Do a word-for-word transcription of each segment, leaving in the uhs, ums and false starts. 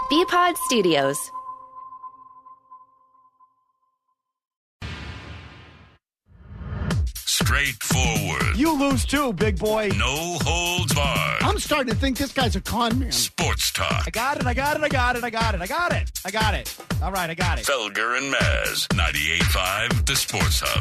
B-Pod Studios. Straightforward. You lose too, big boy. No holds barred. I'm starting to think this guy's a con man. Sports talk. I got it, I got it, I got it, I got it, I got it. I got it. All right, I got it. Felger and Maz, ninety-eight point five, The Sports Hub.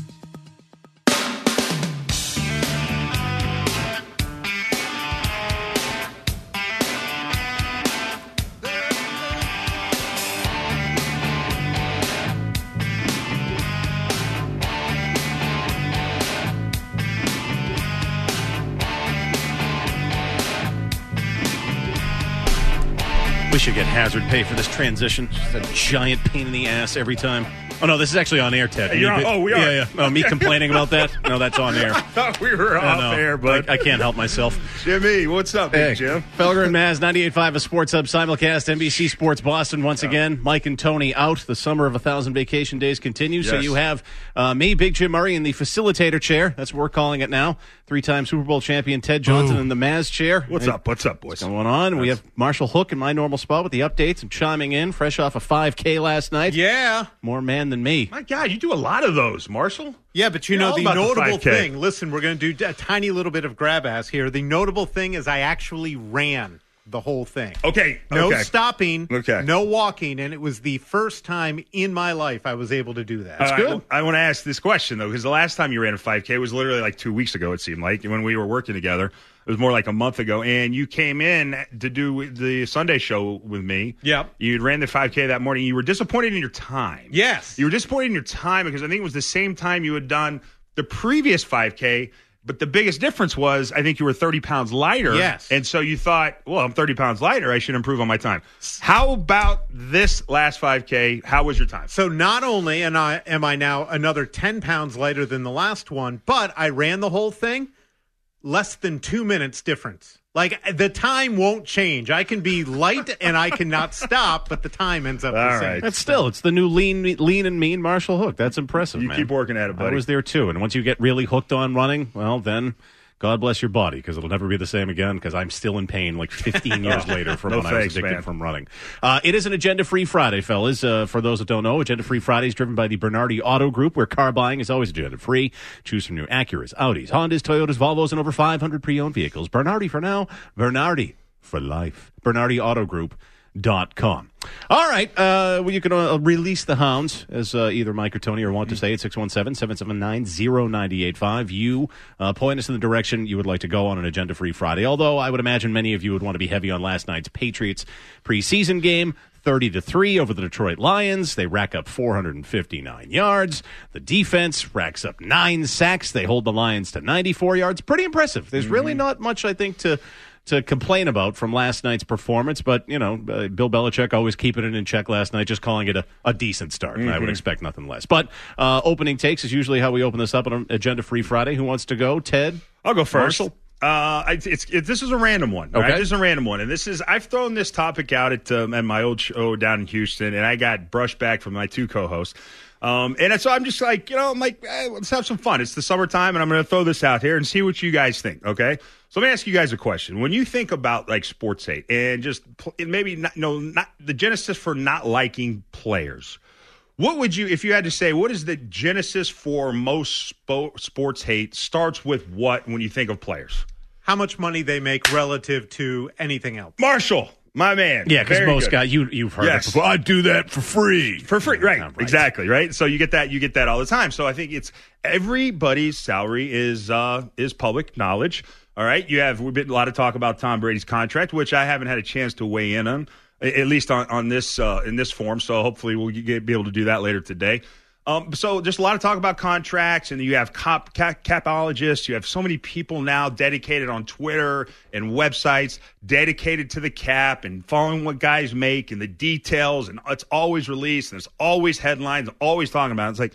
We should get hazard pay for this transition. Just a giant pain in the ass every time. Oh, no, this is actually on air, Ted. You're on, oh, we are? Yeah, yeah. No, me complaining about that? No, that's on air. I thought we were I off know. air, but I, I can't help myself. Jimmy, what's up, Hey, big Jim? Felger and Maz, ninety-eight point five, a Sports Hub simulcast, N B C Sports Boston once again. Mike and Tony out. The summer of a thousand vacation days continues. So Yes. you have uh, me, Big Jim Murray, in the facilitator chair. That's what we're calling it now. Three-time Super Bowl champion Ted Johnson in the Maz chair. What's Hey, up? What's up, boys? What's going on? We have Marshall Hook in my normal spot with the updates and chiming in, fresh off a five K last night. Yeah. More man than me. My God, you do a lot of those, Marshall. Yeah, but you You're know, all the about the notable five K. thing, listen, we're going to do a tiny little bit of grab ass here. The notable thing is I actually ran the whole thing. Okay. No okay. stopping, Okay. no walking, and it was the first time in my life I was able to do that. All right, I want to ask this question, though, because the last time you ran a five K was literally like two weeks ago, it seemed like, when we were working together. It was more like a month ago, and you came in to do the Sunday show with me. Yep. You ran the five K that morning. You were disappointed in your time. Yes. You were disappointed in your time because I think it was the same time you had done the previous five K, but the biggest difference was I think you were thirty pounds lighter. Yes. And so you thought, well, I'm thirty pounds lighter. I should improve on my time. How about this last five K? How was your time? So not only am I, am I now another ten pounds lighter than the last one, but I ran the whole thing less than two minutes difference. Like, the time won't change. I can be light and I cannot stop, but the time ends up All the same. right. That's still, it's the new lean, lean and mean Marshall Hook. That's impressive, You man. keep working at it, buddy. I was there too, and once you get really hooked on running, well, then God bless your body, because it'll never be the same again, because I'm still in pain like fifteen years later from No when I thanks, was addicted man. from running. Uh, it is an agenda-free Friday, fellas. Uh, for those that don't know, agenda-free Friday is driven by the Bernardi Auto Group, where car buying is always agenda-free. Choose from new Acuras, Audis, Hondas, Toyotas, Volvos, and over five hundred pre-owned vehicles. Bernardi for now, Bernardi for life. Bernardi Auto Group. Dot com. All right. Uh, well, you can uh, release the hounds, as uh, either Mike or Tony or want to say, at six one seven, seven seven nine, zero nine eight five. You uh, point us in the direction you would like to go on an agenda-free Friday, although I would imagine many of you would want to be heavy on last night's Patriots preseason game. thirty to three over the Detroit Lions. They rack up four hundred fifty-nine yards. The defense racks up nine sacks. They hold the Lions to ninety-four yards. Pretty impressive. There's really not much, I think, to to complain about from last night's performance, but, you know, uh, Bill Belichick always keeping it in check last night, just calling it a, a decent start. Mm-hmm. I would expect nothing less. But uh, opening takes is usually how we open this up on an agenda-free Friday. Who wants to go? Ted? I'll go first. Marshall? Uh, it's, it's it, this is a random one. Okay. Right? This is a random one, and this is I've thrown this topic out at um, at my old show down in Houston, and I got brushed back from my two co-hosts. Um, and so I'm just like, you know, I'm like, eh, let's have some fun. It's the summertime, and I'm going to throw this out here and see what you guys think. Okay, so let me ask you guys a question. When you think about like sports hate and just maybe not, no, not the genesis for not liking players. What would you, if you had to say, what is the genesis for most spo- sports hate? Starts with what when you think of players? How much money they make relative to anything else. Marshall, my man. Yeah, because Very most good. guys, you, you've heard Yes. it before. I do that for free. For free, right. Yeah, right. Exactly, right? So you get that you get that all the time. So I think it's everybody's salary is uh, is public knowledge. All right. You have we've been a lot of talk about Tom Brady's contract, which I haven't had a chance to weigh in on, at least on, on this uh, in this form. So hopefully we'll get, be able to do that later today. Um, so just a lot of talk about contracts, and you have cap, cap, capologists. You have so many people now dedicated on Twitter and websites dedicated to the cap and following what guys make and the details, and it's always released, and there's always headlines, always talking about it. It's like,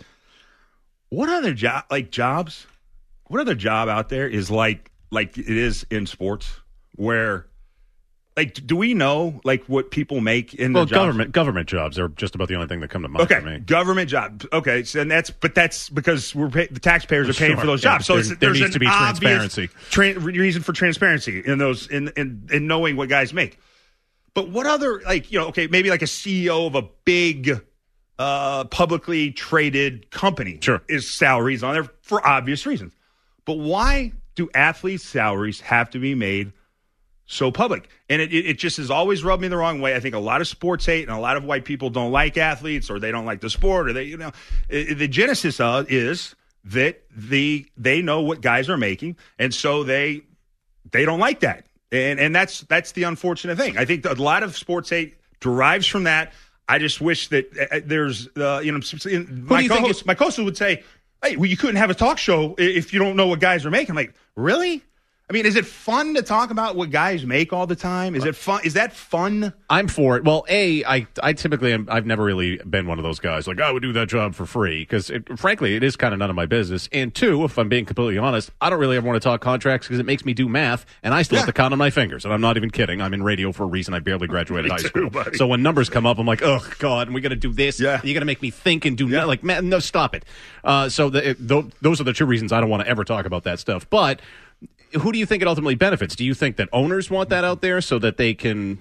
what other job, like jobs, what other job out there is like like it is in sports where – like, do we know, like, what people make in Well, the jobs? government government jobs are just about the only thing that come to mind Okay, for me. government job. Okay, so and that's but that's because we're pay, the taxpayers are paying Sure, for those yeah, jobs. So there- it's, there there's needs an to be obvious transparency. Tra- reason for transparency in those in, in in knowing what guys make. But what other, like, you know, okay, maybe like a C E O of a big uh, publicly traded company Sure. is salaries on there for obvious reasons. But why do athletes' salaries have to be made so public? And it, it, it just has always rubbed me the wrong way. I think a lot of sports hate and a lot of white people don't like athletes or they don't like the sport or they, you know, it, the genesis of is that the they know what guys are making, and so they they don't like that. And and that's that's the unfortunate thing. I think a lot of sports hate derives from that. I just wish that uh, there's, uh, you know, my you think co-host, my co-host would say, hey, well, you couldn't have a talk show if you don't know what guys are making. I'm like, really? I mean, is it fun to talk about what guys make all the time? Is it fun? Is that fun? I'm for it. Well, A, I, I typically am, I've never really been one of those guys like, I would do that job for free because, frankly, it is kind of none of my business. And two, if I'm being completely honest, I don't really ever want to talk contracts because it makes me do math, and I still Yeah. have to count on my fingers. And I'm not even kidding. I'm in radio for a reason. I barely graduated high too, school. buddy. So when numbers come up, I'm like, oh, God, and we got to do this. Yeah. You got to make me think and do Yeah. no, like, man, no, stop it. Uh, so the, it, th- those are the two reasons I don't want to ever talk about that stuff. But who do you think it ultimately benefits? Do you think that owners want that out there so that they can?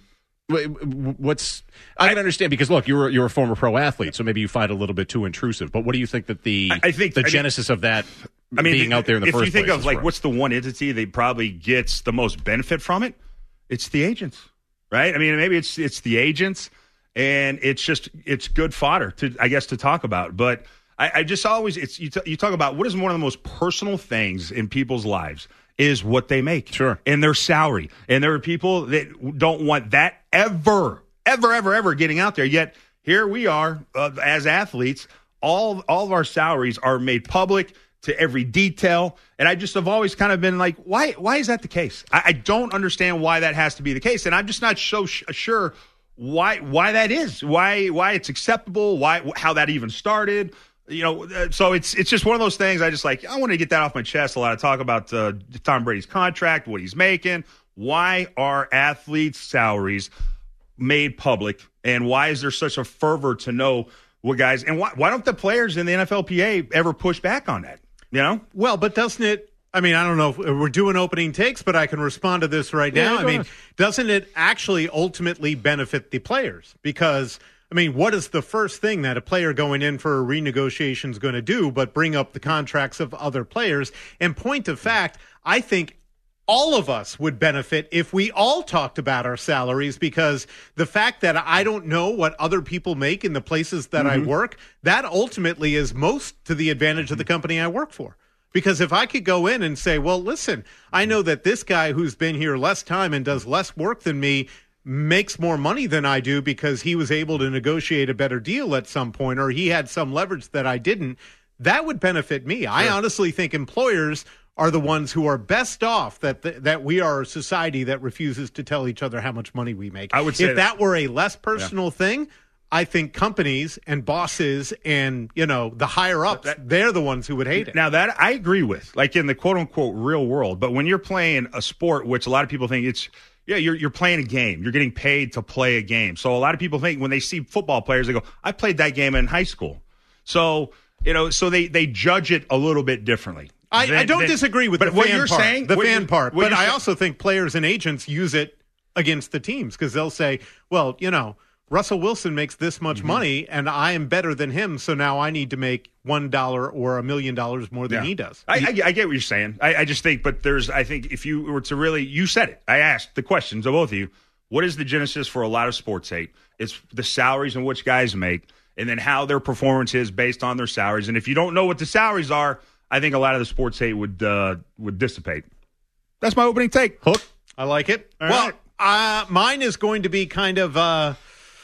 What's I can understand because look, you're you're a former pro athlete, so maybe you find it a little bit too intrusive. But what do you think that the I think the I mean, genesis of that I mean, being out there in the if first you think place of is like from? what's the one entity that probably gets the most benefit from it, it's the agents, right? I mean, maybe it's it's the agents, and it's just it's good fodder to I guess to talk about. But I, I just always it's you, t- you talk about what is one of the most personal things in people's lives is what they make, Sure, and their salary, and there are people that don't want that ever, ever, ever, ever getting out there. Yet here we are uh, as athletes. All all of our salaries are made public to every detail, and I just have always kind of been like, why why is that the case? I, I don't understand why that has to be the case, and I'm just not so sh- sure why why that is, why why it's acceptable, why how that even started. You know, uh, so it's it's just one of those things. I just like I want to get that off my chest. A lot of talk about uh, Tom Brady's contract, what he's making. Why are athletes' salaries made public, and why is there such a fervor to know what guys? And why why don't the players in the N F L P A ever push back on that? You know, Well, but doesn't it? I mean, I don't know if we're doing opening takes, but I can respond to this right Yeah, now. I go mean, ahead. doesn't it actually ultimately benefit the players? Because, I mean, what is the first thing that a player going in for a renegotiation is going to do but bring up the contracts of other players? And point of fact, I think all of us would benefit if we all talked about our salaries, because the fact that I don't know what other people make in the places that I work, that ultimately is most to the advantage of the company I work for. Because if I could go in and say, well, listen, I know that this guy who's been here less time and does less work than me makes more money than I do because he was able to negotiate a better deal at some point, or he had some leverage that I didn't, that would benefit me. I honestly think employers are the ones who are best off that th- that we are a society that refuses to tell each other how much money we make. I would say if that- that were a less personal thing, I think companies and bosses and, you know, the higher ups, That- they're the ones who would hate it. Now that I agree with, like in the quote unquote real world, but when you're playing a sport, which a lot of people think it's, yeah, you're you're playing a game. You're getting paid to play a game. So a lot of people think when they see football players, they go, I played that game in high school. So, you know, so they, they judge it a little bit differently. I, Than- I don't than- disagree with but the what fan you're part, saying, the what fan you're- part, what but you're I sa- also think players and agents use it against the teams because they'll say, well, you know, Russell Wilson makes this much Mm-hmm. money and I am better than him, so now I need to make one dollar or a million dollars more than Yeah. he does. I, I, I get what you're saying. I, I just think, but there's, I think if you were to really, you said it. I asked the questions of both of you. What is the genesis for a lot of sports hate? It's the salaries and which guys make, and then how their performance is based on their salaries. And if you don't know what the salaries are, I think a lot of the sports hate would uh, would dissipate. That's my opening take. Hook. I like it. All well, right. uh, mine is going to be kind of uh,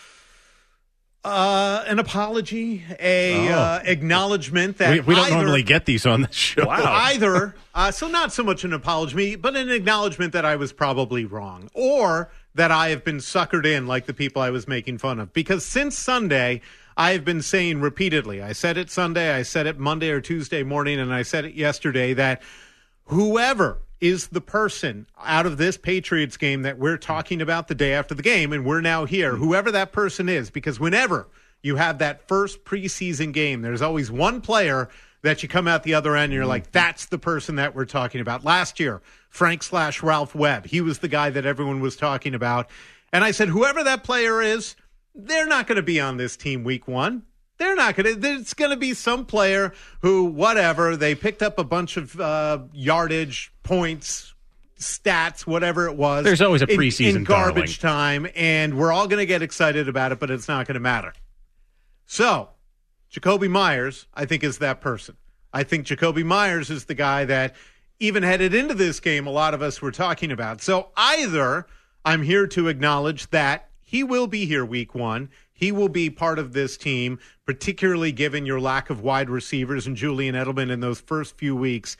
uh, an apology, a Oh. uh, acknowledgement that We, we don't either, normally get these on the show. Wow. either, uh, so not so much an apology, but an acknowledgement that I was probably wrong, or that I have been suckered in like the people I was making fun of. Because since Sunday, I have been saying repeatedly, I said it Sunday, I said it Monday or Tuesday morning, and I said it yesterday, that whoever is the person out of this Patriots game that we're talking about the day after the game, and we're now here, whoever that person is, because whenever you have that first preseason game, there's always one player that you come out the other end and you're like, that's the person that we're talking about. Last year, Frank slash Ralph Webb, he was the guy that everyone was talking about. And I said, whoever that player is, they're not going to be on this team week one. They're not going to. There's going to be some player who, whatever, they picked up a bunch of uh, yardage, points, stats, whatever it was. There's always a in, preseason in garbage darling. time, and we're all going to get excited about it, but it's not going to matter. So, Jakobi Meyers, I think, is that person. I think Jakobi Meyers is the guy that, even headed into this game, a lot of us were talking about. So either I'm here to acknowledge that he will be here week one. He will be part of this team, particularly given your lack of wide receivers and Julian Edelman in those first few weeks.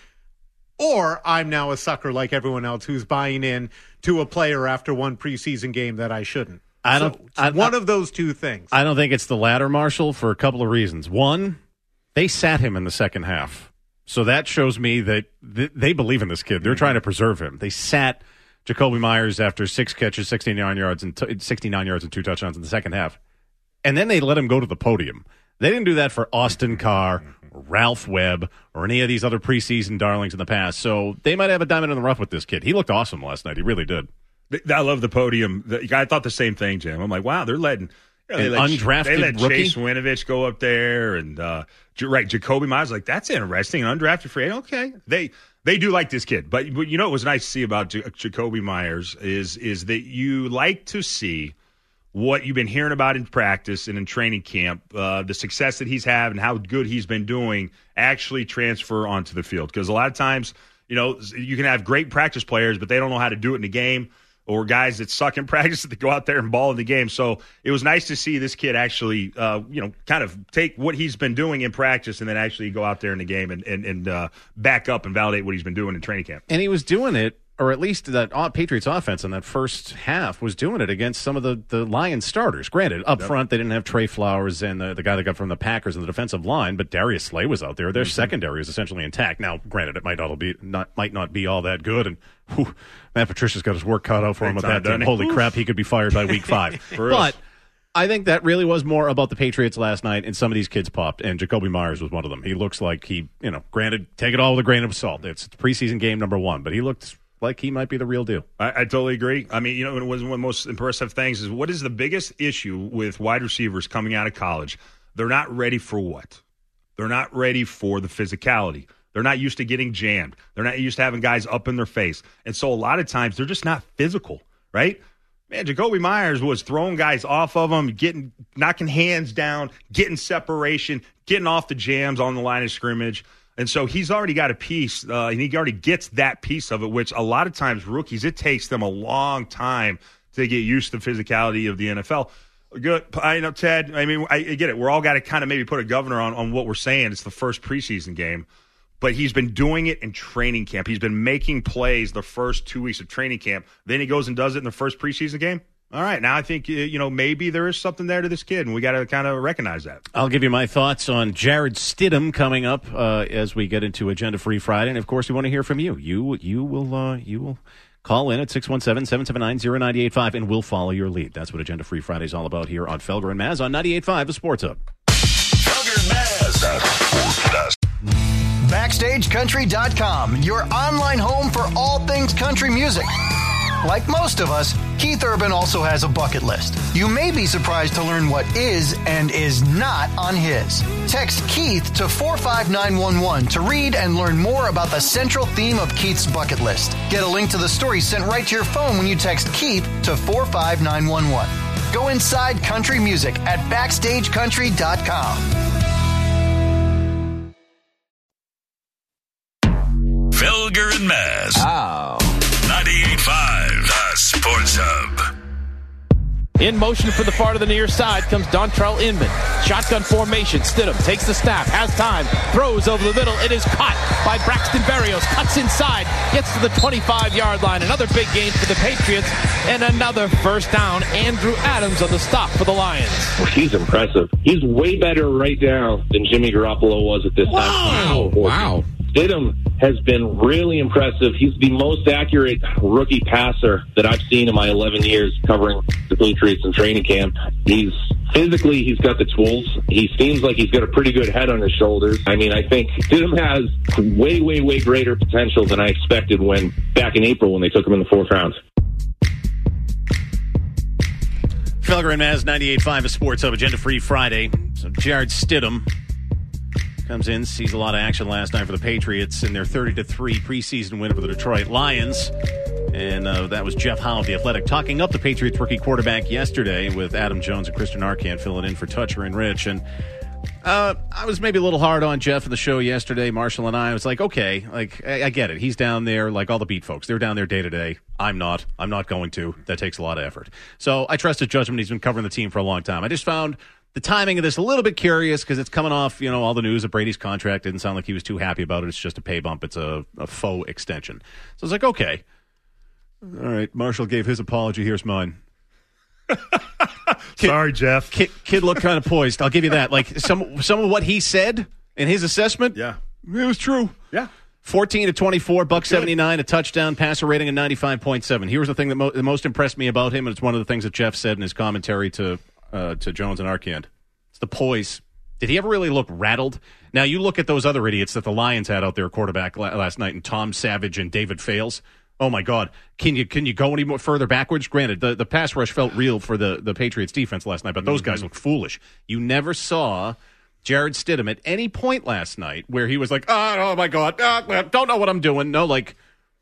Or I'm now a sucker like everyone else who's buying in to a player after one preseason game that I shouldn't. I don't. So I, one I, of those two things. I don't think it's the latter, Marshall, for a couple of reasons. One, they sat him in the second half. So that shows me that th- they believe in this kid. They're mm-hmm. trying to preserve him. They sat Jakobi Meyers after six catches, sixty-nine yards, and t- sixty-nine yards and two touchdowns in the second half. And then they let him go to the podium. They didn't do that for Austin Carr, or Ralph Webb, or any of these other preseason darlings in the past. So they might have a diamond in the rough with this kid. He looked awesome last night. He really did. I love the podium. I thought the same thing, Jim. I'm like, wow, they're letting you know, they an let, undrafted they let rookie? Chase Winovich go up there, and uh, right, Jakobi Meyers. Like, that's interesting. An undrafted free agent. Okay, they they do like this kid, but, but you know what was nice to see about J- Jakobi Meyers is is that you like to see what you've been hearing about in practice and in training camp, uh, the success that he's had and how good he's been doing actually transfer onto the field. Because a lot of times, you know, you can have great practice players, but they don't know how to do it in the game, or guys that suck in practice that go out there and ball in the game. So it was nice to see this kid actually, uh, you know, kind of take what he's been doing in practice and then actually go out there in the game and, and, and uh, back up and validate what he's been doing in training camp. And he was doing it, or at least that Patriots offense in that first half was doing it against some of the, the Lions starters. Granted, up yep. front, they didn't have Trey Flowers and the, the guy that got from the Packers in the defensive line, but Darius Slay was out there. Their mm-hmm. secondary is essentially intact. Now, granted, it might not be not might not be all that good, and whew, Matt Patricia's got his work cut out for him with that team. Holy Oof. crap, he could be fired by week five. But I think that really was more about the Patriots last night, and some of these kids popped, and Jakobi Meyers was one of them. He looks like he, you know, granted, take it all with a grain of salt. It's preseason game number one, but he looked like he might be the real deal. I, I totally agree. I mean, you know, one of the most impressive things is what is the biggest issue with wide receivers coming out of college? They're not ready for what? They're not ready for the physicality. They're not used to getting jammed. They're not used to having guys up in their face. And so a lot of times they're just not physical, right? Man, Jakobi Meyers was throwing guys off of him, getting, knocking hands down, getting separation, getting off the jams on the line of scrimmage. And so he's already got a piece, uh, and he already gets that piece of it, which a lot of times rookies, it takes them a long time to get used to the physicality of the N F L. Good. I know, Ted, I mean, I, I get it. We're all got to kind of maybe put a governor on, on what we're saying. It's the first preseason game. But he's been doing it in training camp. He's been making plays the first two weeks of training camp. Then he goes and does it in the first preseason game. All right, now I think, you know, maybe there is something there to this kid, and we got to kind of recognize that. I'll give you my thoughts on Jarrett Stidham coming up uh, as we get into Agenda Free Friday. And, of course, we want to hear from you. You you will uh, you will call in at six one seven, seven seven nine, zero nine eight five, and we'll follow your lead. That's what Agenda Free Friday is all about here on Felger and Maz on ninety-eight point five, The Sports Hub. Felger and Maz. Backstage Country dot com, your online home for all things country music. Like most of us, Keith Urban also has a bucket list. You may be surprised to learn what is and is not on his. Text Keith to four five nine one one to read and learn more about the central theme of Keith's bucket list. Get a link to the story sent right to your phone when you text Keith to four five nine one one. Go inside country music at Backstage Country dot com. Felger and Maz. Oh. ninety-eight point five, The Sports Hub. In motion from the far to the near side comes Dontrell Inman. Shotgun formation. Stidham takes the snap, has time, throws over the middle. It is caught by Braxton Berrios. Cuts inside, gets to the twenty-five-yard line. Another big gain for the Patriots, and another first down. Andrew Adams on the stop for the Lions. Well, he's impressive. He's way better right now than Jimmy Garoppolo was at this Whoa. time. Wow. Stidham has been really impressive. He's the most accurate rookie passer that I've seen in my eleven years covering the Patriots in training camp. He's physically, he's got the tools. He seems like he's got a pretty good head on his shoulders. I mean, I think Stidham has way, way, way greater potential than I expected when back in April when they took him in the fourth round. Felger and Maz, ninety-eight point five, a Sports Hub, Agenda-Free Friday. So Jared Stidham comes in, sees a lot of action last night for the Patriots in their thirty to three preseason win over the Detroit Lions. And uh, that was Jeff Howe of The Athletic talking up the Patriots rookie quarterback yesterday with Adam Jones and Christian Arcand filling in for Toucher and Rich. And uh, I was maybe a little hard on Jeff in the show yesterday, Marshall and I. I was like, okay, like I, I get it. He's down there like all the beat folks. They're down there day to day. I'm not. I'm not going to. That takes a lot of effort. So I trust his judgment. He's been covering the team for a long time. I just found the timing of this a little bit curious because it's coming off, you know, all the news of Brady's contract. Didn't sound like he was too happy about it. It's just a pay bump. It's a, a faux extension. So I was like, okay. All right. Marshall gave his apology. Here's mine. Kid, Sorry, Jeff. Kid, kid looked kind of poised. I'll give you that. Like some some of what he said in his assessment, Yeah. it was true. Yeah. fourteen to twenty-four, buck seventy-nine, a touchdown, passer rating of ninety-five point seven. Here's the thing that, mo- that most impressed me about him, and it's one of the things that Jeff said in his commentary to uh, to Jones and Arcand. It's the poise. Did he ever really look rattled? Now, you look at those other idiots that the Lions had out there, quarterback la- last night, and Tom Savage and David Fales. Oh, my God. Can you can you go any more further backwards? Granted, the, the pass rush felt real for the, the Patriots defense last night, but those guys looked foolish. You never saw Jared Stidham at any point last night where he was like, oh, oh my God, oh, don't know what I'm doing. No, like,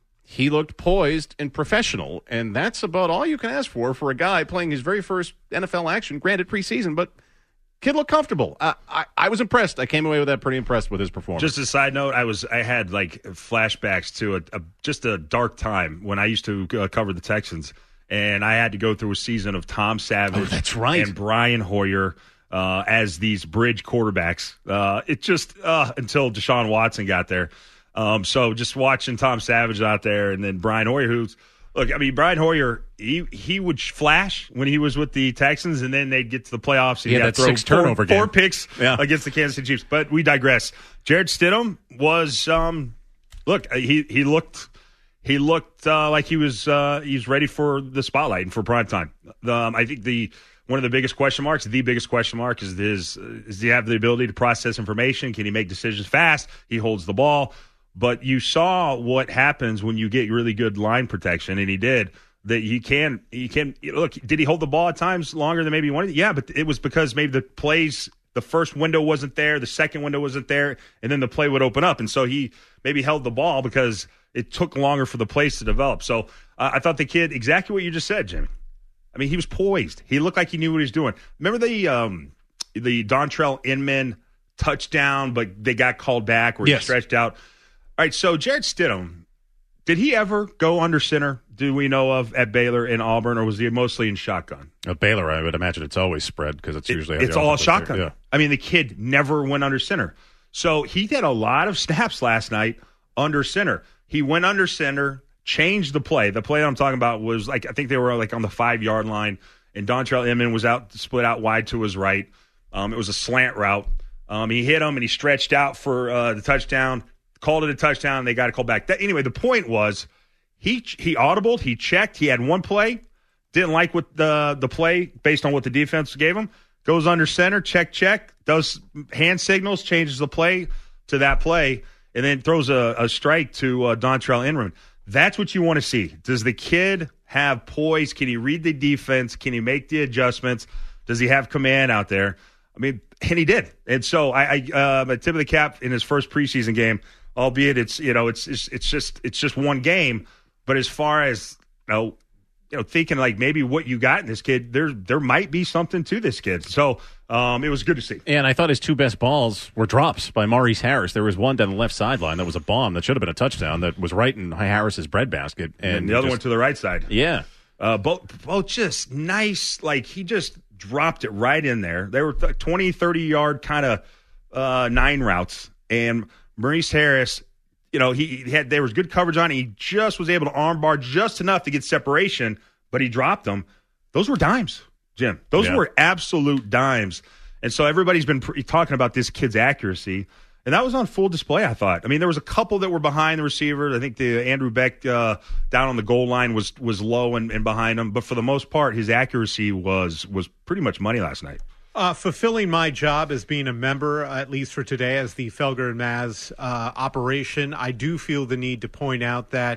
he looked poised and professional, and that's about all you can ask for for a guy playing his very first N F L action, granted preseason, but kid looked comfortable. I, I, I was impressed. I came away with that pretty impressed with his performance. Just a side note, I was I had like flashbacks to a, a just a dark time when I used to uh, cover the Texans, and I had to go through a season of Tom Savage, Oh, that's right. and Brian Hoyer uh, as these bridge quarterbacks. Uh, it just uh, until Deshaun Watson got there. Um, so just watching Tom Savage out there, and then Brian Hoyer, who's look, I mean, Brian Hoyer, he he would flash when he was with the Texans, and then they'd get to the playoffs. And Yeah, he'd that have to throw six turnover four, four game. picks Yeah. against the Kansas City Chiefs. But we digress. Jared Stidham was, um, look, he he looked he looked uh, like he was uh, he's ready for the spotlight and for prime time. Um, I think the one of the biggest question marks, the biggest question mark, is his is he have the ability to process information? Can he make decisions fast? He holds the ball. But you saw what happens when you get really good line protection, and he did. That he can, he can look. Did he hold the ball at times longer than maybe he wanted? Yeah, but it was because maybe the plays, the first window wasn't there, the second window wasn't there, and then the play would open up, and so he maybe held the ball because it took longer for the plays to develop. So uh, I thought the kid, exactly what you just said, Jimmy. I mean, he was poised. He looked like he knew what he was doing. Remember the um, the Dontrell Inman touchdown, but they got called back where Yes. he stretched out. All right, so Jared Stidham, did he ever go under center, do we know of, at Baylor and Auburn, or was he mostly in shotgun? At Baylor, I would imagine it's always spread because it's usually how It's the all offense is shotgun. there. Yeah. I mean, the kid never went under center. So he had a lot of snaps last night under center. He went under center, changed the play. The play I'm talking about was like, I think they were like on the five-yard line, and Dontrell Inman was out, split out wide to his right. Um, it was a slant route. Um, he hit him, and he stretched out for uh, the touchdown. Called it a touchdown, and they got it called back. That, anyway, the point was he he audibled, he checked, he had one play, didn't like what the the play based on what the defense gave him, goes under center, check, check, does hand signals, changes the play to that play, and then throws a, a strike to uh, Dontrell Inman. That's what you want to see. Does the kid have poise? Can he read the defense? Can he make the adjustments? Does he have command out there? I mean, and he did. And so I, I uh, a tip of the cap in his first preseason game, albeit it's you know it's it's, it's just it's just one game. But as far as you know, you know, thinking like maybe what you got in this kid, there there might be something to this kid. So um, it was good to see. And I thought his two best balls were drops by Maurice Harris. There was one down the left sideline that was a bomb that should have been a touchdown that was right in Harris's breadbasket, and, And the other just- one to the right side. yeah. Uh, both, both just nice. Like, he just dropped it right in there. They were th- twenty, thirty-yard kind of uh, nine routes. And Maurice Harris, you know, he, he had there was good coverage on it. He just was able to armbar just enough to get separation, but he dropped them. Those were dimes, Jim. Those Yeah. were absolute dimes. And so everybody's been pre- talking about this kid's accuracy. And that was on full display, I thought. I mean, there was a couple that were behind the receiver. I think the Andrew Beck uh, down on the goal line was was low and, and behind him. But for the most part, his accuracy was was pretty much money last night. Uh, fulfilling my job as being a member, uh, at least for today, as the Felger and Maz uh, operation, I do feel the need to point out that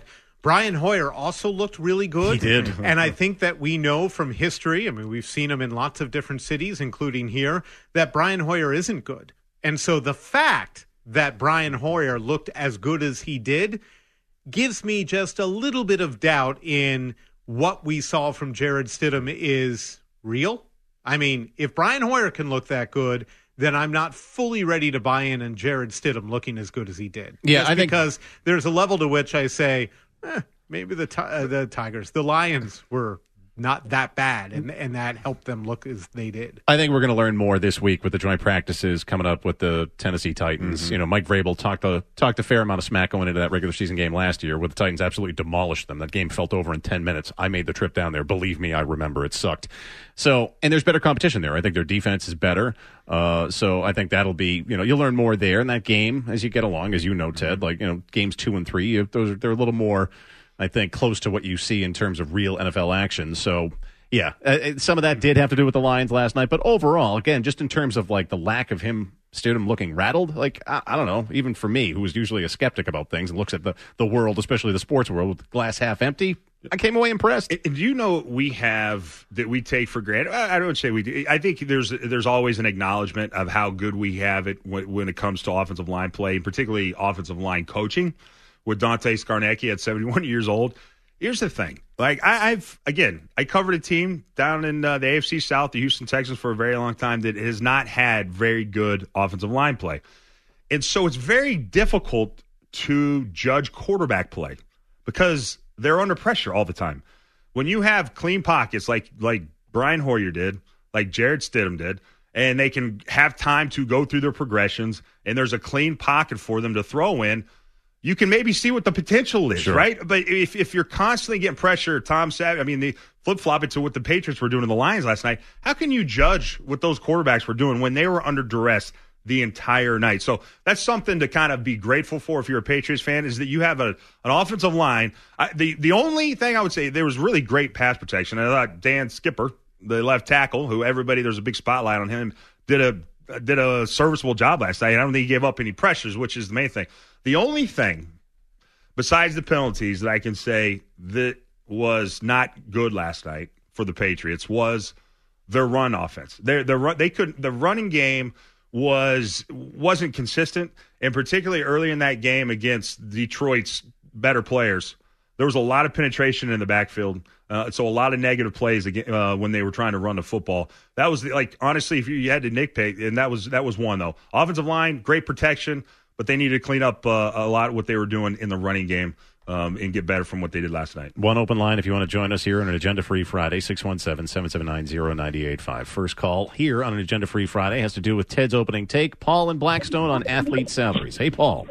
Brian Hoyer also looked really good. He did. And I think that we know from history, I mean, we've seen him in lots of different cities, including here, that Brian Hoyer isn't good. And so the fact that Brian Hoyer looked as good as he did gives me just a little bit of doubt in what we saw from Jarrett Stidham is real. I mean, if Brian Hoyer can look that good, then I'm not fully ready to buy in on Jarrett Stidham looking as good as he did. Yeah, Just I think because there's a level to which I say, eh, maybe the uh, the Tigers, the Lions were not that bad, and and that helped them look as they did. I think we're going to learn more this week with the joint practices coming up with the Tennessee Titans. Mm-hmm. You know, Mike Vrabel talked a talked a fair amount of smack going into that regular season game last year, where the Titans absolutely demolished them. That game felt over in ten minutes. I made the trip down there. Believe me, I remember it sucked. So, and there's better competition there. I think their defense is better. Uh, so I think that'll be, you know, you'll learn more there in that game as you get along, as you know, Ted. Like, you know, games two and three, those are, they're a little more, I think, close to what you see in terms of real N F L action. So, yeah, uh, some of that did have to do with the Lions last night. But overall, again, just in terms of, like, the lack of him, Stidham looking rattled, like, I, I don't know, even for me, who is usually a skeptic about things and looks at the, the world, especially the sports world, with glass half empty, I came away impressed. And do you know what we have that we take for granted? I don't say we do. I think there's there's always an acknowledgement of how good we have it when, when it comes to offensive line play, and particularly offensive line coaching with Dante Scarnecchia at seventy-one years old. Here's the thing. Like, I, I've, again, I covered a team down in uh, the A F C South, the Houston Texans, for a very long time that has not had very good offensive line play. And so it's very difficult to judge quarterback play because they're under pressure all the time. When you have clean pockets like like Brian Hoyer did, like Jarrett Stidham did, and they can have time to go through their progressions, and there's a clean pocket for them to throw in, you can maybe see what the potential is, sure. right? But if if you're constantly getting pressure, Tom Savage, I mean, they flip-flop it to what the Patriots were doing to the Lions last night. How can you judge what those quarterbacks were doing when they were under duress the entire night? So that's something to kind of be grateful for if you're a Patriots fan, is that you have a, an offensive line. I, the, the only thing I would say, there was really great pass protection. I thought Dan Skipper, the left tackle, who everybody, there's a big spotlight on him, did a did a serviceable job last night. I don't think he gave up any pressures, which is the main thing. The only thing besides the penalties that I can say that was not good last night for the Patriots was their run offense. Their, their run, they couldn't, the running game was, wasn't consistent, and particularly early in that game against Detroit's better players, there was a lot of penetration in the backfield. Uh, so a lot of negative plays again, uh, when they were trying to run the football. That was the, like, honestly, if you, you had to nitpick, and that was that was one though. Offensive line, great protection, but they needed to clean up uh, a lot of what they were doing in the running game um, and get better from what they did last night. One open line if you want to join us here on an Agenda-Free Friday, six one seven, seven seven nine, zero nine eight five. First call here on an Agenda-Free Friday has to do with Ted's opening take. Paul in Blackstone on athlete salaries. Hey, Paul.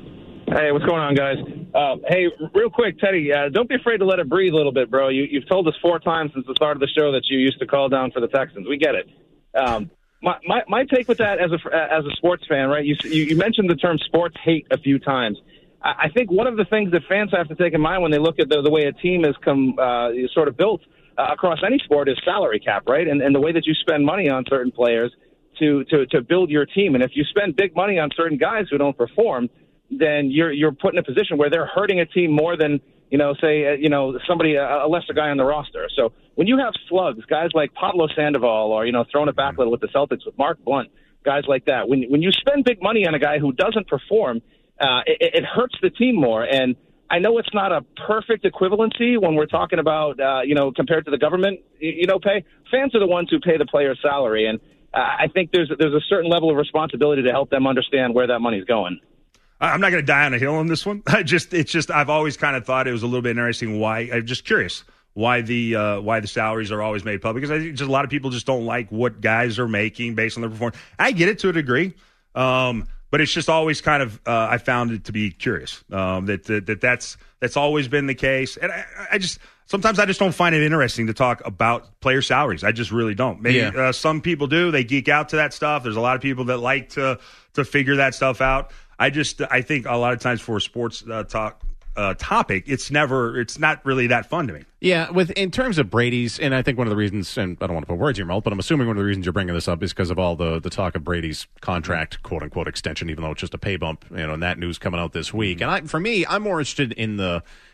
Hey, what's going on, guys? Uh, hey, real quick, Teddy, uh, don't be afraid to let it breathe a little bit, bro. You, you've told us four times since the start of the show that you used to call down for the Texans. We get it. Um, my, my my take with that as a as a sports fan, right? You you mentioned the term sports hate a few times. I, I think one of the things that fans have to take in mind when they look at the, the way a team is come uh, sort of built uh, across any sport is salary cap, right? And and the way that you spend money on certain players to to to build your team. And if you spend big money on certain guys who don't perform, then you're you're put in a position where they're hurting a team more than, you know, say, uh, you know, somebody, a, a lesser guy on the roster. So when you have slugs, guys like Pablo Sandoval, or, you know, throwing it back a little with the Celtics with Mark Blunt, guys like that, when when you spend big money on a guy who doesn't perform, uh, it, it hurts the team more. And I know it's not a perfect equivalency when we're talking about, uh, you know, compared to the government, you know, pay. Fans are the ones who pay the player's salary. And uh, I think there's there's a certain level of responsibility to help them understand where that money's going. I'm not going to die on a hill on this one. I just, it's just, I've always kind of thought it was a little bit interesting why, I'm just curious why the, uh, why the salaries are always made public. Because I think just a lot of people just don't like what guys are making based on their performance. I get it to a degree. Um, but it's just always kind of, uh, I found it to be curious, um, that, that, that that's, that's always been the case. And I, I just, sometimes I just don't find it interesting to talk about player salaries. I just really don't. Maybe yeah. uh, some people do. They geek out to that stuff. There's a lot of people that like to, to figure that stuff out. I just, I think a lot of times for a sports uh, talk uh, topic, it's never, it's not really that fun to me. Yeah, with in terms of Brady's, and I think one of the reasons, and I don't want to put words in your mouth, but I'm assuming one of the reasons you're bringing this up is because of all the, the talk of Brady's contract, quote unquote, extension, even though it's just a pay bump, you know, and that news coming out this week. And I, for me, I'm more interested in the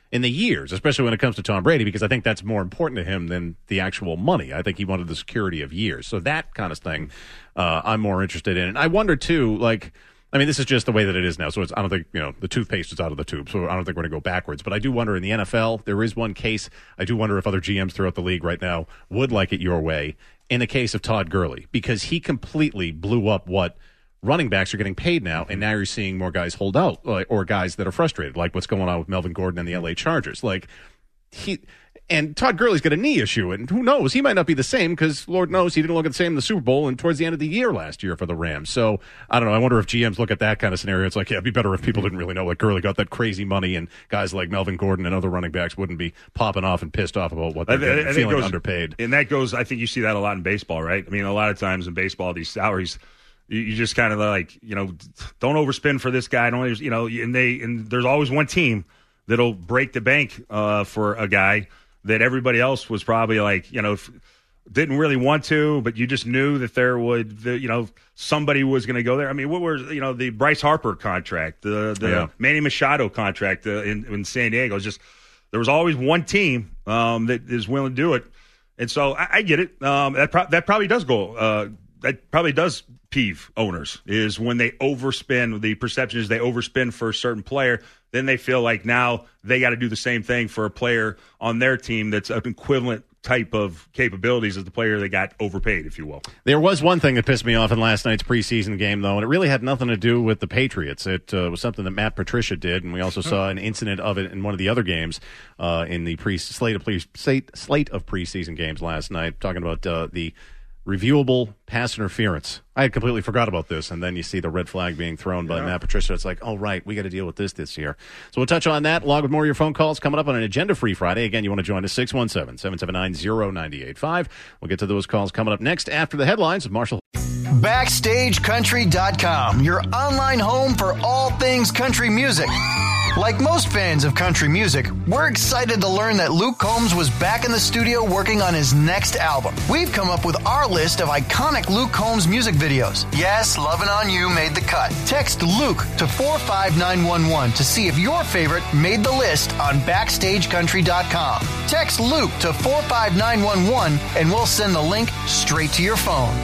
in the years, especially when it comes to Tom Brady, because I think that's more important to him than the actual money. I think he wanted the security of years. So that kind of thing, uh, I'm more interested in. And I wonder, too, like, I mean, this is just the way that it is now. So it's, I don't think, you know, the toothpaste is out of the tube. So I don't think we're going to go backwards. But I do wonder in the N F L, there is one case. I do wonder if other G Ms throughout the league right now would like it your way in the case of Todd Gurley, because he completely blew up what running backs are getting paid now, and now you're seeing more guys hold out, like, or guys that are frustrated, like what's going on with Melvin Gordon and the L A Chargers. Like he and Todd Gurley's got a knee issue, and who knows, he might not be the same, because Lord knows he didn't look the same in the Super Bowl and towards the end of the year last year for the Rams. So I don't know. I wonder if G Ms look at that kind of scenario. It's like, yeah, it'd be better if people didn't really know like Gurley got that crazy money, and guys like Melvin Gordon and other running backs wouldn't be popping off and pissed off about what they're I, getting, I feeling goes, underpaid. And that goes. I think you see that a lot in baseball, right? I mean, a lot of times in baseball, these salaries. You just kind of like, you know, don't overspend for this guy. Don't, you know, and they and there's always one team that'll break the bank uh, for a guy that everybody else was probably like, you know, if, didn't really want to, but you just knew that there would, the, you know, somebody was going to go there. I mean, what were, you know, the Bryce Harper contract, the the yeah. Manny Machado contract uh, in, in San Diego. It's just there was always one team um, that is willing to do it, and so I, I get it. Um, that pro- that probably does go. Uh, that probably does. Peeve owners is when they overspend. The perception is they overspend for a certain player, then they feel like now they got to do the same thing for a player on their team that's an equivalent type of capabilities as the player they got overpaid, if you will. There was one thing that pissed me off in last night's preseason game, though, and it really had nothing to do with the Patriots. It uh, was something that Matt Patricia did, and we also saw an incident of it in one of the other games uh, in the pre- slate of pre- slate, slate of preseason games last night, talking about uh, the reviewable pass interference. I had completely forgot about this, and then you see the red flag being thrown by yeah. Matt Patricia. It's like, oh, right, we got to deal with this this year. So we'll touch on that, along with more of your phone calls coming up on an agenda-free Friday. Again, you want to join us, six one seven, seven seven nine, zero nine eight five. We'll get to those calls coming up next after the headlines with Marshall. Backstage Country dot com, your online home for all things country music. Like most fans of country music, we're excited to learn that Luke Combs was back in the studio working on his next album. We've come up with our list of iconic Luke Combs music videos. Yes, Lovin' On You made the cut. Text Luke to four five nine one one to see if your favorite made the list on Backstage Country dot com. Text Luke to four five nine one one and we'll send the link straight to your phone.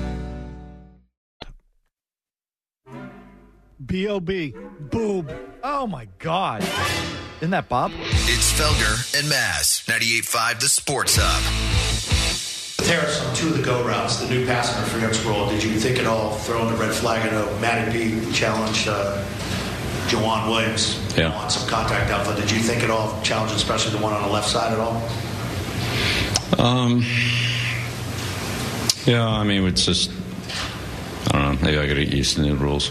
B O B Boob. Oh, my God. Isn't that Bob? It's Felger and Maz, ninety-eight point five The Sports Hub. Terrace, on two of the go routes, the new pass interference rule, did you think at all throwing the red flag at a Matty P challenge uh, Jawan Williams yeah. on some contact alpha? Did you think at all challenge, especially the one on the left side at all? Um. Yeah, I mean, it's just, I don't know, maybe I got to get used to the new rules.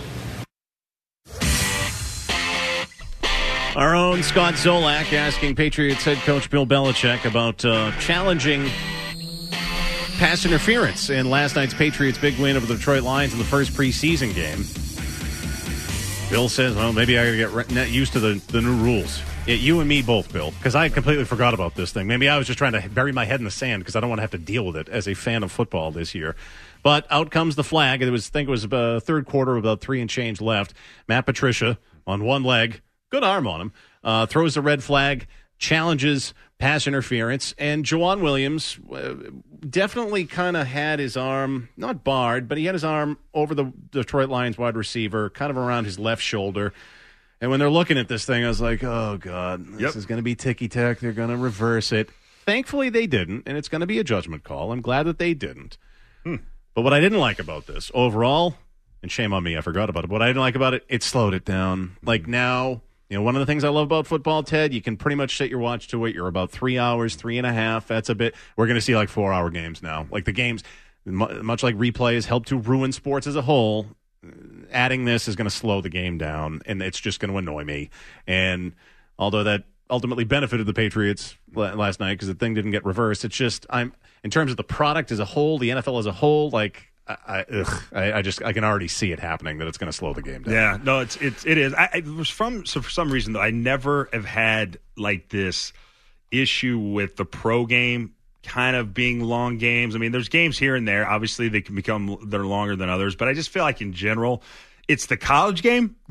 Our own Scott Zolak asking Patriots head coach Bill Belichick about uh, challenging pass interference in last night's Patriots' big win over the Detroit Lions in the first preseason game. Bill says, well, maybe I got to get used to the, the new rules. Yeah, you and me both, Bill, because I completely forgot about this thing. Maybe I was just trying to bury my head in the sand because I don't want to have to deal with it as a fan of football this year. But out comes the flag. It was, I think it was uh, third quarter, about three and change left. Matt Patricia on one leg. Good arm on him. Uh, throws the red flag, challenges pass interference, and Jawan Williams uh, definitely kind of had his arm, not barred, but he had his arm over the Detroit Lions wide receiver, kind of around his left shoulder. And when they're looking at this thing, I was like, oh, God, this yep. is going to be ticky-tack. They're going to reverse it. Thankfully, they didn't, and it's going to be a judgment call. I'm glad that they didn't. Hmm. But what I didn't like about this, overall, and shame on me, I forgot about it, but what I didn't like about it, it slowed it down. Like now... You know, one of the things I love about football, Ted, you can pretty much set your watch to it. You're about three hours, three and a half. That's a bit. We're going to see like four-hour games now. Like the games, much like replays help to ruin sports as a whole, adding this is going to slow the game down, and it's just going to annoy me. And although that ultimately benefited the Patriots last night because the thing didn't get reversed, it's just I'm in terms of the product as a whole, the N F L as a whole, like. I, I, ugh, I, I just I can already see it happening that it's going to slow the game down. Yeah, no, it's it's it is. I, it was from so for some reason though I never have had like this issue with the pro game kind of being long games. I mean, there's games here and there. Obviously, they can become they're longer than others, but I just feel like in general, it's the college game that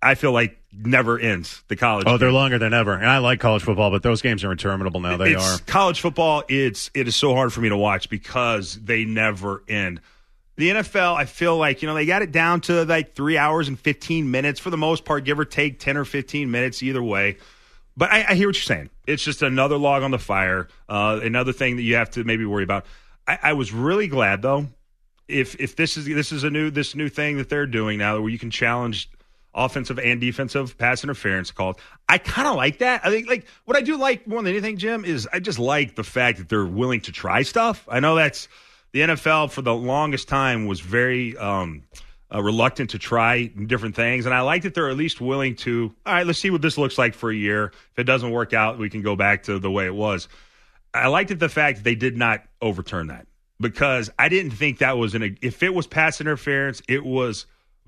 I feel like never ends, the college Oh, game. they're longer than ever. And I like college football, but those games are interminable now. They it's, are. College football, it's it is so hard for me to watch because they never end. The N F L, I feel like, you know, they got it down to like three hours and fifteen minutes for the most part, give or take ten or fifteen minutes either way. But I, I hear what you're saying. It's just another log on the fire, uh, another thing that you have to maybe worry about. I, I was really glad, though, if if this is this is a new this new thing that they're doing now where you can challenge offensive and defensive pass interference calls. I kind of like that. I think like what I do like more than anything, Jim, is I just like the fact that they're willing to try stuff. I know that's the N F L for the longest time was very um, uh, reluctant to try different things, and I like that they're at least willing to. All right, let's see what this looks like for a year. If it doesn't work out, we can go back to the way it was. I liked it the fact that they did not overturn that because I didn't think that was an. If it was pass interference, it was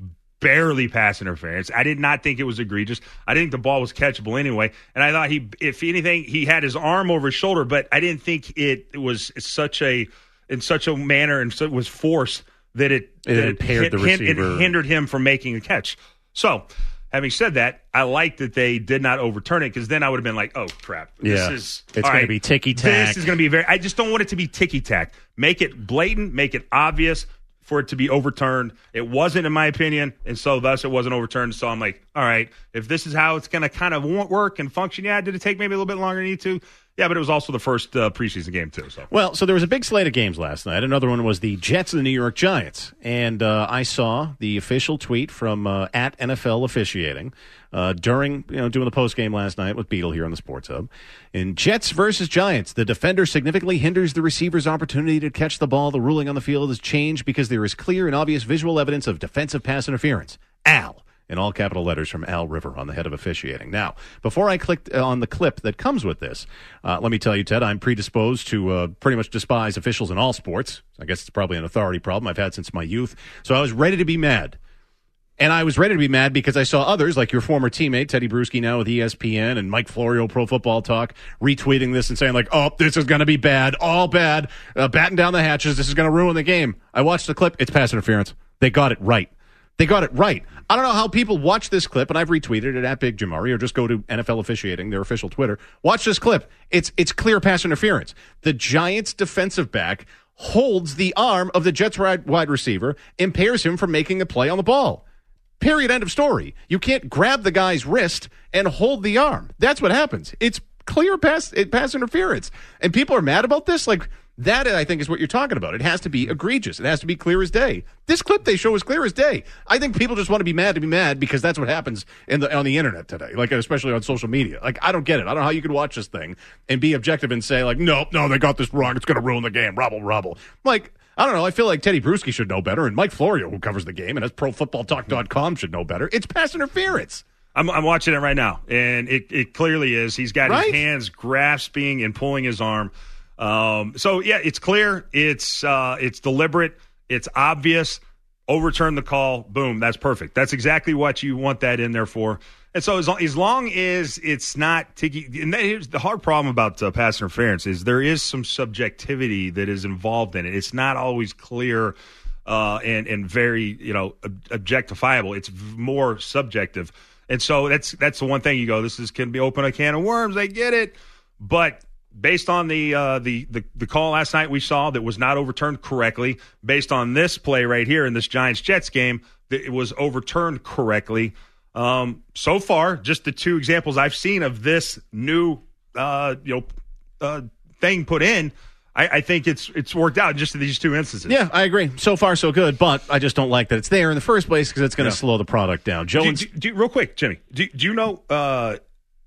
barely pass interference. I did not think it was egregious. I didn't think the ball was catchable anyway. And I thought he, if anything, he had his arm over his shoulder, but I didn't think it was such a, in such a manner and so it was force that it, it that impaired it, the receiver. It hindered him from making a catch. So, having said that, I like that they did not overturn it because then I would have been like, oh, crap. This yeah. is It's going right, to be ticky-tack. This is going to be very – I just don't want it to be ticky-tack. Make it blatant. Make it obvious for it to be overturned. It wasn't, in my opinion, and so thus it wasn't overturned. So I'm like, all right, if this is how it's going to kind of work and function, yeah, did it take maybe a little bit longer than it need to? Yeah, but it was also the first uh, preseason game, too. So Well, so there was a big slate of games last night. Another one was the Jets and the New York Giants. And uh, I saw the official tweet from uh, at N F L Officiating uh, during, you know, doing the postgame last night with Beetle here on the Sports Hub. In Jets versus Giants, the defender significantly hinders the receiver's opportunity to catch the ball. The ruling on the field is changed because there is clear and obvious visual evidence of defensive pass interference. Al. In all capital letters from Al River on the head of officiating. Now, before I clicked on the clip that comes with this, uh, let me tell you, Ted, I'm predisposed to uh, pretty much despise officials in all sports. I guess it's probably an authority problem I've had since my youth. So I was ready to be mad. And I was ready to be mad because I saw others, like your former teammate, Teddy Bruschi, now with E S P N, and Mike Florio, Pro Football Talk, retweeting this and saying, like, oh, this is going to be bad, all bad, uh, batten down the hatches, this is going to ruin the game. I watched the clip. It's pass interference. They got it right. They got it right. I don't know how people watch this clip, and I've retweeted it at Big Jamari, or just go to N F L Officiating, their official Twitter. Watch this clip. It's it's clear pass interference. The Giants' defensive back holds the arm of the Jets wide receiver, impairs him from making a play on the ball. Period. End of story. You can't grab the guy's wrist and hold the arm. That's what happens. It's clear pass, pass interference. And people are mad about this? Like, that, I think, is what you're talking about. It has to be egregious. It has to be clear as day. This clip they show is clear as day. I think people just want to be mad to be mad because that's what happens in the on the internet today, like especially on social media. Like, I don't get it. I don't know how you could watch this thing and be objective and say, like, no, no, they got this wrong. It's going to ruin the game. Rubble, rubble. Like, I don't know. I feel like Teddy Bruschi should know better, and Mike Florio, who covers the game and has pro football talk dot com, should know better. It's pass interference. I'm, I'm watching it right now, and it, it clearly is. He's got right? his hands grasping and pulling his arm. Um, so, yeah, it's clear. It's uh, it's deliberate. It's obvious. Overturn the call. Boom. That's perfect. That's exactly what you want that in there for. And so as long as, long as it's not ticky, and here's the hard problem about uh, pass interference is there is some subjectivity that is involved in it. It's not always clear uh, and, and very, you know, ob- objectifiable. It's more subjective. And so that's that's the one thing you go, this is can be open a can of worms. I get it. But based on the, uh, the the the call last night we saw that was not overturned correctly, based on this play right here in this Giants-Jets game, that it was overturned correctly. Um, so far, just the two examples I've seen of this new uh, you know uh, thing put in, I, I think it's it's worked out just in these two instances. Yeah, I agree. So far, so good, but I just don't like that it's there in the first place because it's going to Yeah. slow the product down. Joe, do, and- do, do, real quick, Jimmy, do, do you know uh,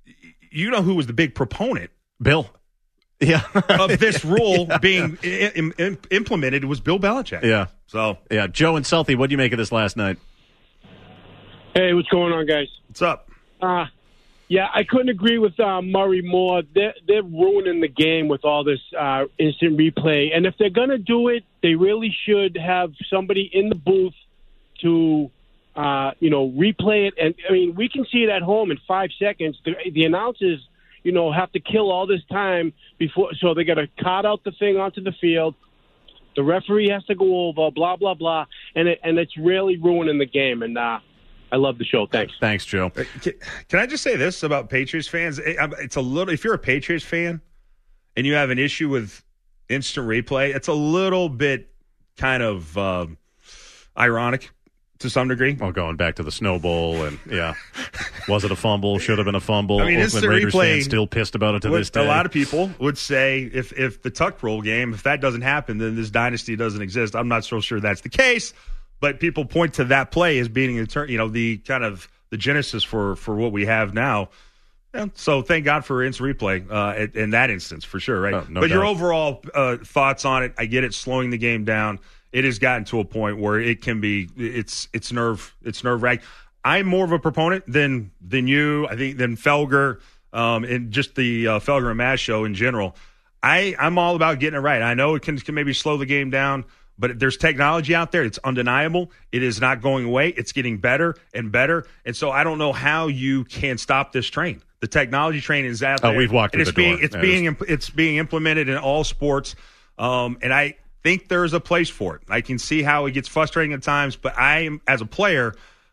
you know who was the big proponent Bill. Yeah. of this rule Yeah. being I- im- im- implemented was Bill Belichick. Yeah. So, yeah, Joe and Southie, what do you make of this last night? Hey, what's going on, guys? What's up? Uh, yeah, I couldn't agree with uh, Murray more. They're, they're ruining the game with all this uh, instant replay. And if they're going to do it, they really should have somebody in the booth to, uh, you know, replay it. And, I mean, we can see it at home in five seconds. The, the announcers, you know, have to kill all this time before. So they got to cut out the thing onto the field. The referee has to go over, blah, blah, blah. And, it, and it's really ruining the game. And, uh, I love the show. Thanks. Thanks, Joe. Can, can I just say this about Patriots fans? It, it's a little. If you're a Patriots fan and you have an issue with instant replay, it's a little bit kind of uh, ironic to some degree. Well, going back to the Snow Bowl, and yeah, was it a fumble? Should have been a fumble. I mean, Oakland instant Raiders replay, fans still pissed about it to this day. A lot of people would say if if the Tuck Rule game, if that doesn't happen, then this dynasty doesn't exist. I'm not so sure that's the case, but people point to that play as being, you know, the kind of the genesis for for what we have now. Yeah, so thank God for instant replay uh, in, in that instance, for sure, right? Oh, no but doubt. your overall uh, thoughts on it, I get it, slowing the game down. It has gotten to a point where it can be it's it's nerve it's nerve wracking. I'm more of a proponent than than you, I think, than Felger, um, and just the uh, Felger and Maz show in general. I I'm all about getting it right. I know it can, can maybe slow the game down, but there's technology out there. It's undeniable. It is not going away. It's getting better and better. And so I don't know how you can stop this train. The technology train is out there. Oh, we've walked and through it's the being, door. It's Yeah, being imp- it's being implemented in all sports, um, and I think there's a place for it. I can see how it gets frustrating at times, but I am, as a player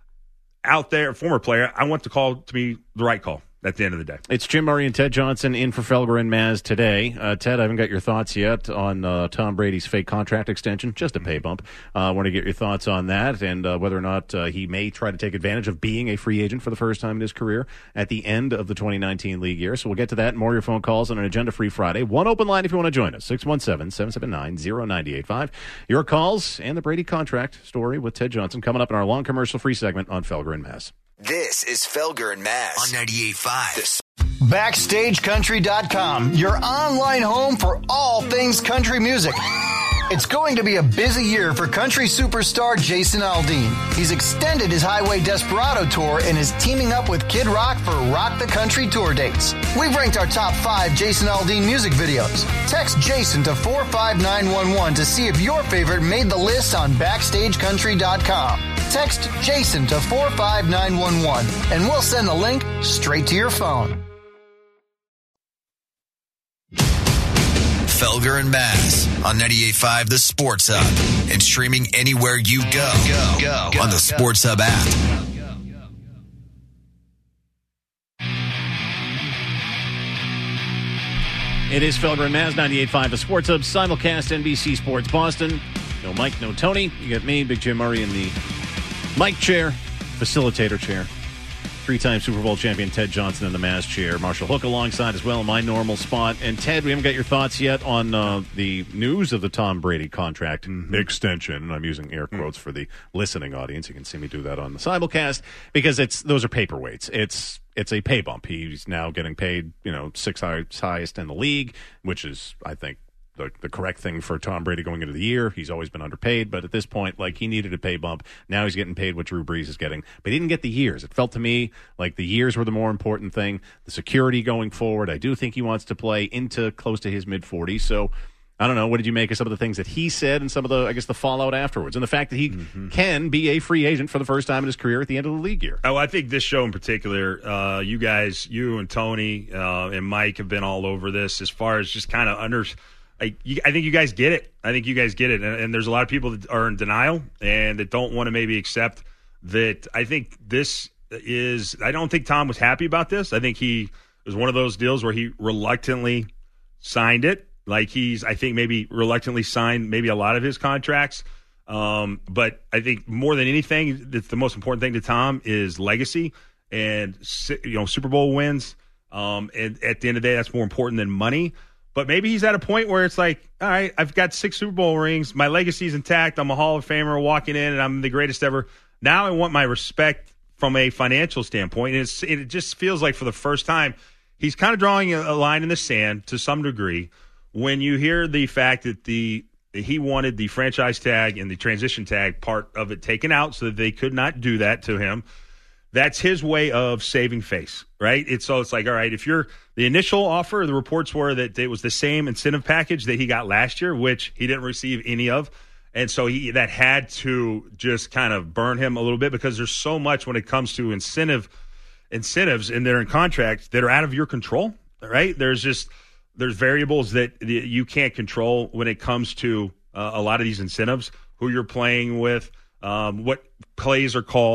out there, a former player, I want the call to be the right call at the end of the day. It's Jim Murray and Ted Johnson in for Felger and Maz today. Uh, Ted, I haven't got your thoughts yet on uh, Tom Brady's fake contract extension, just a pay bump. I uh, want to get your thoughts on that and uh, whether or not uh, he may try to take advantage of being a free agent for the first time in his career at the end of the twenty nineteen league year. So we'll get to that and more of your phone calls on an agenda-free Friday. One open line if you want to join us, six one seven, seven seven nine, zero nine eight five. Your calls and the Brady contract story with Ted Johnson coming up in our long commercial-free segment on Felger and Maz. This is Felger and Maz on ninety-eight point five. Backstage Country dot com, your online home for all things country music. It's going to be a busy year for country superstar Jason Aldean. He's extended his Highway Desperado tour and is teaming up with Kid Rock for Rock the Country tour dates. We've ranked our top five Jason Aldean music videos. Text Jason to four five nine one one to see if your favorite made the list on Backstage Country dot com. Text Jason to four five nine one one and we'll send the link straight to your phone. Felger and Maz on ninety-eight point five The Sports Hub and streaming anywhere you go, go, go, go on the go. Sports Hub app. It is Felger and Maz, ninety-eight point five The Sports Hub, simulcast N B C Sports Boston. No Mike, no Tony. You got me, Big Jim Murray, in the Mike chair, facilitator chair. Three-time Super Bowl champion Ted Johnson in the Maz chair. Marshall Hook alongside as well in my normal spot. And Ted, we haven't got your thoughts yet on uh, the news of the Tom Brady contract mm-hmm. extension. And I'm using air quotes mm-hmm. for the listening audience. You can see me do that on the simulcast because it's those are paperweights. It's it's a pay bump. He's now getting paid, you know, sixth highest in the league, which is, I think, The, the correct thing for Tom Brady going into the year. He's always been underpaid, but at this point, like, he needed a pay bump. Now he's getting paid what Drew Brees is getting, but he didn't get the years. It felt to me like the years were the more important thing. The security going forward, I do think he wants to play into close to his mid-forties, so I don't know. What did you make of some of the things that he said and some of the, I guess, the fallout afterwards, and the fact that he mm-hmm. can be a free agent for the first time in his career at the end of the league year? Oh, I think this show in particular, uh, you guys, you and Tony uh, and Mike have been all over this as far as just kind of under – I, you, I think you guys get it. I think you guys get it. And, and there's a lot of people that are in denial and that don't want to maybe accept that. I think this is – I don't think Tom was happy about this. I think he – it was one of those deals where he reluctantly signed it. Like he's – I think maybe reluctantly signed maybe a lot of his contracts. Um, but I think more than anything, that's the most important thing to Tom is legacy and, you know, Super Bowl wins. Um, and at the end of the day, that's more important than money. But maybe he's at a point where it's like, all right, I've got six Super Bowl rings. My legacy's intact. I'm a Hall of Famer walking in, and I'm the greatest ever. Now I want my respect from a financial standpoint. And it's, it just feels like for the first time, he's kind of drawing a line in the sand to some degree when you hear the fact that the that he wanted the franchise tag and the transition tag part of it taken out so that they could not do that to him. That's his way of saving face, right? It's so it's like, all right, if you're the initial offer, the reports were that it was the same incentive package that he got last year, which he didn't receive any of. And so he that had to just kind of burn him a little bit because there's so much when it comes to incentive incentives and they're in contracts that are out of your control, right? There's just there's variables that you can't control when it comes to uh, a lot of these incentives, who you're playing with, um, what plays are called.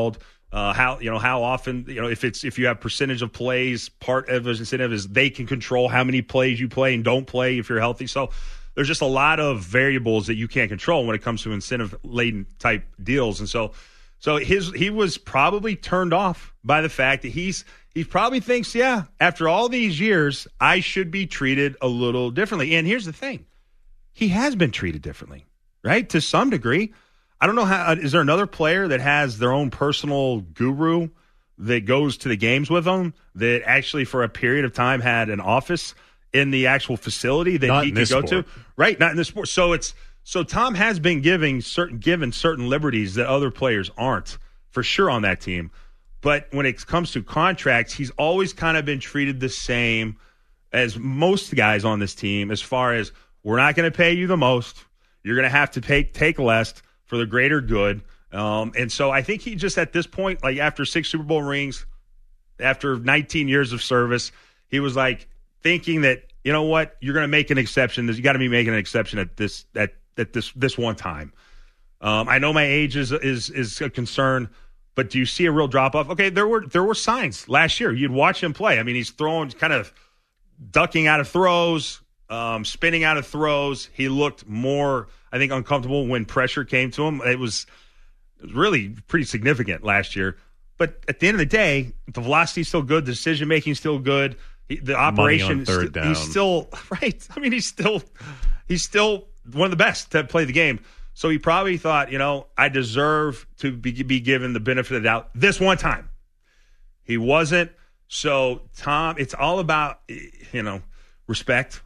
Uh, how you know how often you know if it's if you have percentage of plays, part of his incentive is they can control how many plays you play and don't play if you're healthy. So there's just a lot of variables that you can't control when it comes to incentive laden type deals. And so so his he was probably turned off by the fact that he's he probably thinks, yeah, after all these years, I should be treated a little differently. And here's the thing, he has been treated differently, right? To some degree. I don't know how. Is there another player that has their own personal guru that goes to the games with them that actually for a period of time had an office in the actual facility that Not he in could this go sport. to? Right, not in the sport. So it's so Tom has been giving certain given certain liberties that other players aren't for sure on that team. But when it comes to contracts, he's always kind of been treated the same as most guys on this team. As far as we're not going to pay you the most, you're going to have to pay, take less for the greater good. Um, and so I think he just at this point, like after six Super Bowl rings, after nineteen years of service, he was like thinking that, you know what, you're going to make an exception. You got to be making an exception at this at, at this this one time. Um, I know my age is is is a concern, but do you see a real drop off? Okay, there were there were signs last year. You'd watch him play. I mean, he's throwing kind of ducking out of throws, um, spinning out of throws. He looked more, I think, uncomfortable when pressure came to him. It was, it was really pretty significant last year. But at the end of the day, the velocity's still good. The decision-making's still good. He, the operation, third down. he's still, right. I mean, he's still he's still one of the best to play the game. So he probably thought, you know, I deserve to be, be given the benefit of the doubt this one time. He wasn't. So, Tom, it's all about, you know, respect.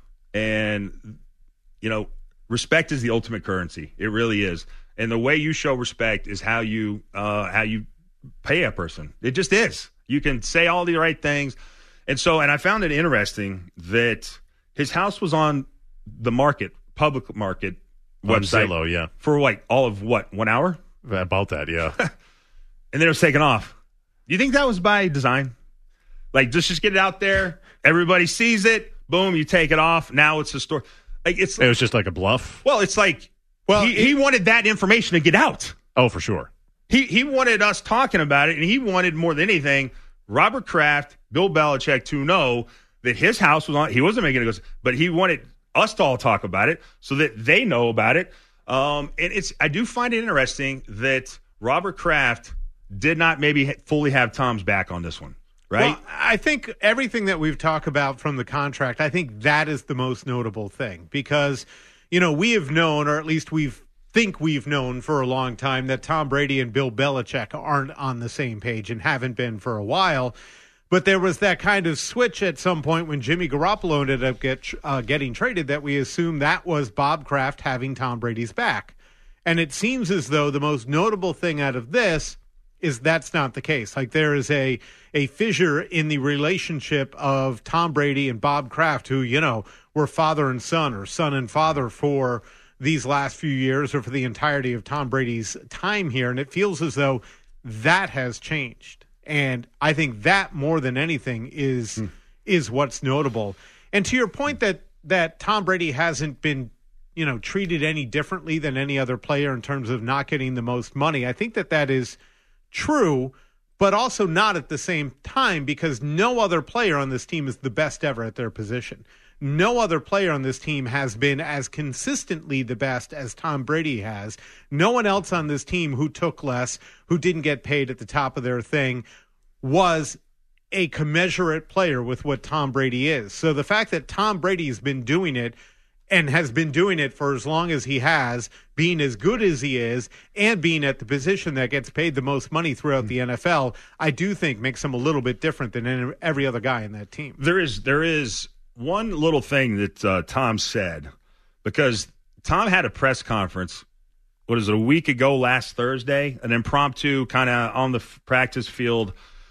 And, you know, respect is the ultimate currency. It really is. And the way you show respect is how you uh, how you pay a person. It just is. You can say all the right things. And so, and I found it interesting that his house was on the market, public market On website. Zillow, yeah. For like all of what, one hour? About that, yeah. And then it was taken off. Do you think that was by design? Like, just, just get it out there. Everybody sees it. Boom, you take it off. Now it's a story. Like it's. It was just like a bluff? Well, it's like, well, he, he wanted that information to get out. Oh, for sure. He he wanted us talking about it, and he wanted more than anything Robert Kraft, Bill Belichick to know that his house was on. He wasn't making it go, but he wanted us to all talk about it so that they know about it. Um, and it's I do find it interesting that Robert Kraft did not maybe fully have Tom's back on this one, right? Well, I think everything that we've talked about from the contract, I think that is the most notable thing because, you know, we have known, or at least we've think we've known for a long time, that Tom Brady and Bill Belichick aren't on the same page and haven't been for a while. But there was that kind of switch at some point when Jimmy Garoppolo ended up get, uh, getting traded that we assumed that was Bob Kraft having Tom Brady's back. And it seems as though the most notable thing out of this is that's not the case. Like there is a a fissure in the relationship of Tom Brady and Bob Kraft, who, you know, were father and son or son and father for these last few years or for the entirety of Tom Brady's time here. And it feels as though that has changed. And I think that more than anything is hmm. is what's notable. And to your point that that Tom Brady hasn't been, you know, treated any differently than any other player in terms of not getting the most money, I think that that is true, but also not at the same time because no other player on this team is the best ever at their position. No other player on this team has been as consistently the best as Tom Brady has. No one else on this team who took less, who didn't get paid at the top of their thing, was a commensurate player with what Tom Brady is. So the fact that Tom Brady has been doing it and has been doing it for as long as he has, being as good as he is, and being at the position that gets paid the most money throughout the N F L, I do think makes him a little bit different than every other guy in that team. There is, there is one little thing that uh, Tom said, because Tom had a press conference, what is it, a week ago last Thursday, an impromptu kind of on the f- practice field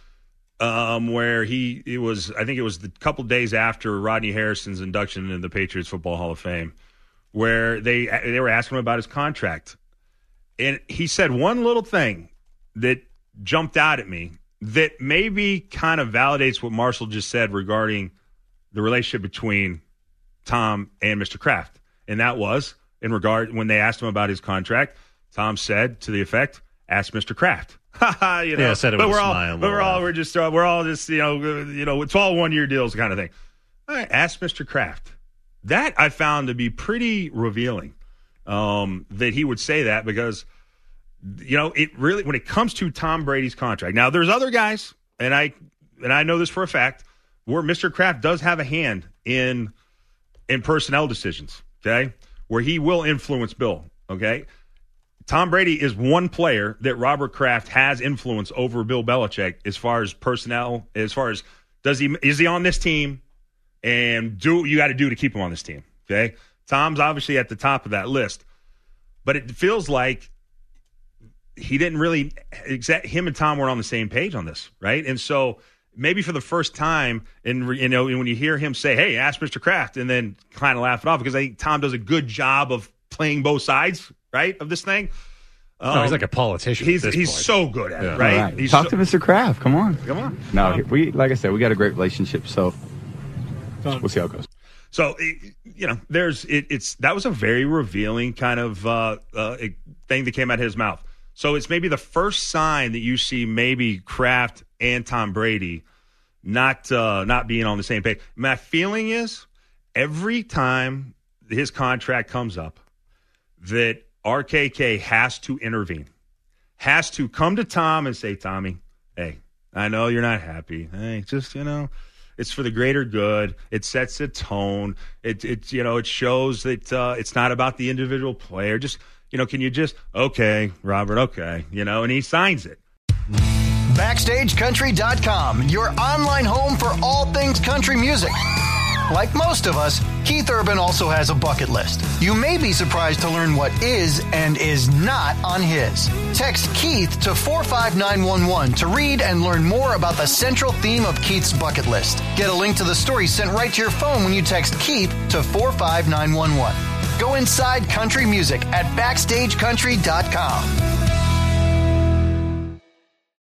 um, where he it was, I think it was a couple days after Rodney Harrison's induction into the Patriots Football Hall of Fame, where they they were asking him about his contract. And he said one little thing that jumped out at me that maybe kind of validates what Marshall just said regarding the relationship between Tom and Mister Kraft. And that was in regard when they asked him about his contract, Tom said to the effect, ask Mister Kraft. you know, Yeah, said it but with we're a all, smile. but we're all, we're just, uh, we're all just, you know, uh, you know, it's all one year deals kind of thing. All right, ask Mister Kraft. That I found to be pretty revealing, um, that he would say that because, you know, it really, when it comes to Tom Brady's contract, now there's other guys, and I, and I know this for a fact, where Mister Kraft does have a hand in, in personnel decisions. Okay, where he will influence Bill. Okay. Tom Brady is one player that Robert Kraft has influence over Bill Belichick as far as personnel, as far as does he is he on this team, and do what you got to do to keep him on this team. Okay, Tom's obviously at the top of that list, but it feels like he didn't really exact him and Tom were on the same page on this, right? And so maybe for the first time, and you know, when you hear him say, "Hey, ask Mister Kraft," and then kind of laugh it off because I think Tom does a good job of playing both sides. Right, of this thing. Um, no, he's like a politician. He's at this he's point. so good at Yeah. it, right? right. He's Talk so, to Mister Kraft. Come on. Come on. No, um, we like I said, we got a great relationship. So we'll see how it goes. So it, you know, there's it, it's that was a very revealing kind of uh, uh, thing that came out of his mouth. So it's maybe the first sign that you see maybe Kraft and Tom Brady not uh, not being on the same page. My feeling is every time his contract comes up that R K K has to intervene, has to come to Tom and say, Tommy, hey, I know you're not happy. Hey, just, you know, it's for the greater good. It sets a tone. It, it you know, it shows that uh, it's not about the individual player. Just, you know, can you just, okay, Robert, okay, you know, and he signs it. Backstage Country dot com, your online home for all things country music. Like most of us, Keith Urban also has a bucket list. You may be surprised to learn what is and is not on his. Text Keith to four five nine one one to read and learn more about the central theme of Keith's bucket list. Get a link to the story sent right to your phone when you text Keith to four five nine one one. Go inside country music at Backstage Country dot com.